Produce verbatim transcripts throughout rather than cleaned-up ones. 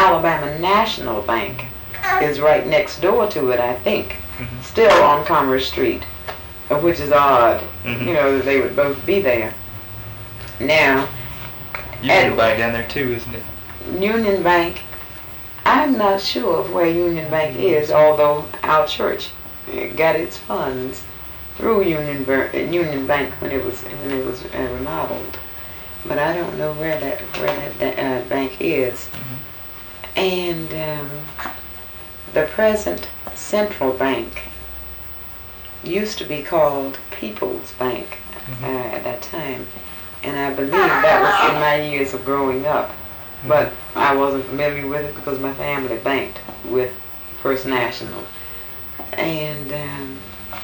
Alabama National Bank is right next door to it, I think. Mm-hmm. Still on Commerce Street, uh, which is odd, Mm-hmm. you know, that they would both be there. Now, Union and- Bank down there too, isn't it? Union Bank, I'm not sure of where Union Bank is, although our church uh, got its funds through Union Ber- uh, Union Bank when it was when it was uh, remodeled. But I don't know where that where that, that uh, bank is. Mm-hmm. And um, the present Central Bank used to be called People's Bank Mm-hmm. uh, at that time, and I believe that was in my years of growing up. But I wasn't familiar with it because my family banked with First National. And um,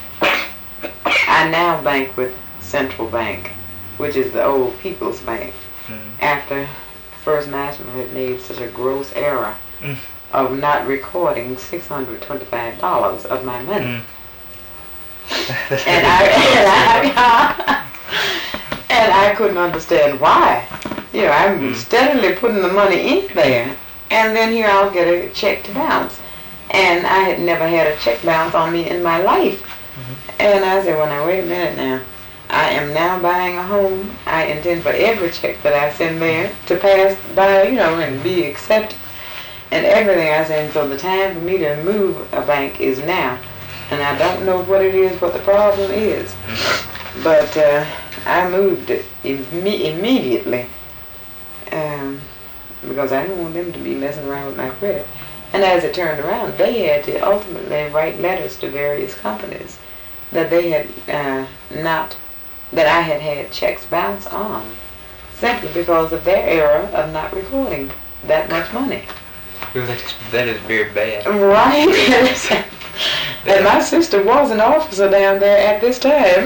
I now bank with Central Bank, which is the old People's Bank, Mm-hmm. after First National had made such a gross error Mm. of not recording six hundred twenty-five dollars of my money. Mm. And I, and I, and I couldn't understand why. You know, I'm Mm. steadily putting the money in there, and then here I'll get a check to bounce. And I had never had a check bounce on me in my life. Mm-hmm. And I said, well, now, wait a minute now. I am now buying a home. I intend for every check that I send there to pass by, you know, and be accepted. And everything I said, and so the time for me to move a bank is now. And I don't know what it is, what the problem is. Mm-hmm. But uh, I moved it imme- immediately um, because I didn't want them to be messing around with my credit. And as it turned around, they had to ultimately write letters to various companies that they had uh, not, that I had had checks bounce on, simply because of their error of not recording that much money. Well, that is, that is very bad. Right. And my sister was an officer down there at this time.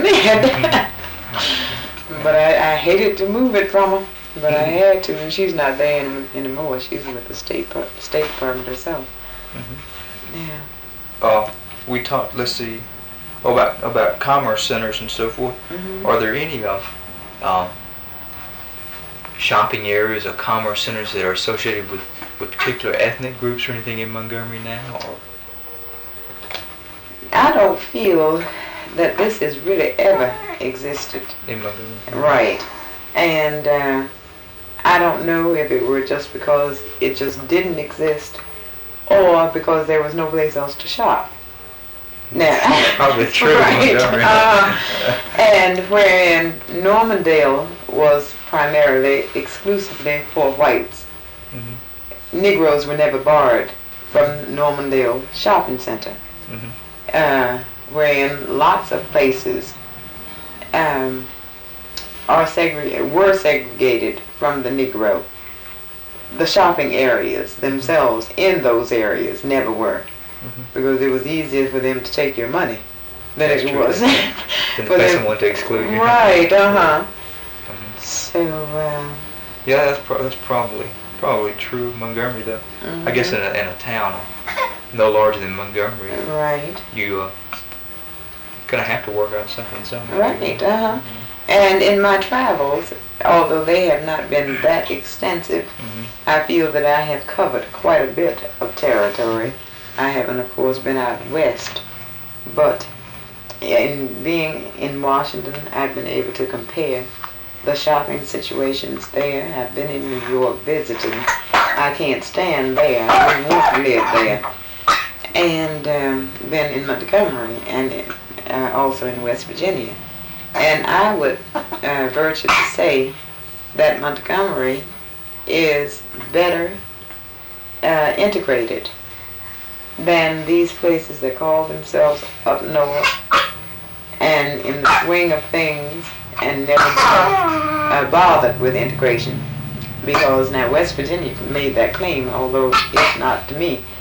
But I, I hated to move it from her, but I had to, and she's not there any- anymore. She's with the state per- state department herself. Mm-hmm. Yeah. Uh, we talked. Let's see, about about commerce centers and so forth. Mhm. Are there any uh, um, shopping areas or commerce centers that are associated with, with particular ethnic groups or anything in Montgomery now? Or? I don't feel that this has really ever existed. In Montgomery? Right. And uh, I don't know if it were just because it just didn't exist or because there was no place else to shop. Now, Probably true. in right. Montgomery. Uh, and wherein Normandale was primarily exclusively for whites, Mhm. Negroes were never barred from Normandale Shopping Center. Mhm. Uh, wherein lots of places um, are segre- were segregated from the Negro. The shopping areas themselves in those areas never were, Mhm. because it was easier for them to take your money than That's it true. was. Then for to pay them- someone to exclude you. Right, uh-huh. Mhm. So, uh, Yeah, that's pro- that's probably probably true of Montgomery though. I guess in a, in a town no larger than Montgomery, right. you uh, gonna have to work out something somewhere. Right, uh-huh. And in my travels, although they have not been that extensive, Mhm. I feel that I have covered quite a bit of territory. I haven't, of course, been out west, but in being in Washington, I've been able to compare the shopping situations there. I've been in New York visiting. I can't stand there. I don't want to live there. And um, been in Montgomery and uh, also in West Virginia. And I would uh, venture to say that Montgomery is better uh, integrated than these places that call themselves up north and in the swing of things and never uh, bothered with integration. Because now West Virginia made that claim, although it's not to me.